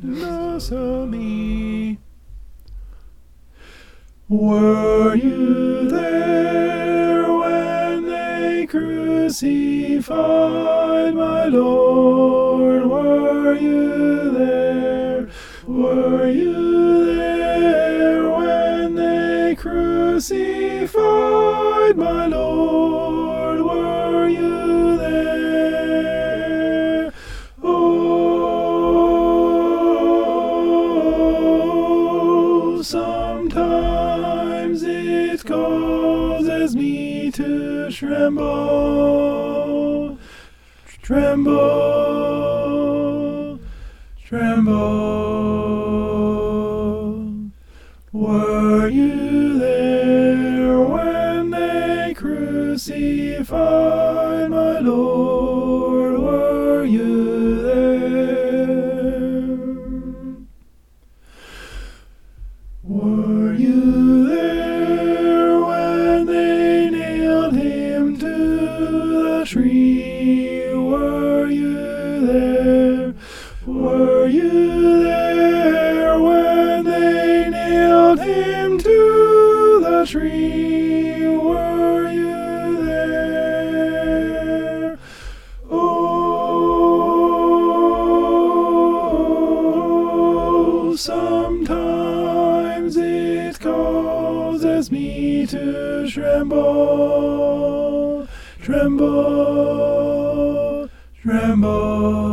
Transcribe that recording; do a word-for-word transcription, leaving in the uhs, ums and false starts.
me. Were you there when they crucified my Lord? Were you there? Were you there when they crucified my Lord? Were you there? Oh, sometimes it causes me to tremble, tremble, tremble. Were you there when they crucified my Lord? Were you there? Were you there when they nailed him to the tree? Were you there? Were you there when they nailed him to the tree? Were you there? Oh, sometimes it causes me to tremble, tremble, tremble.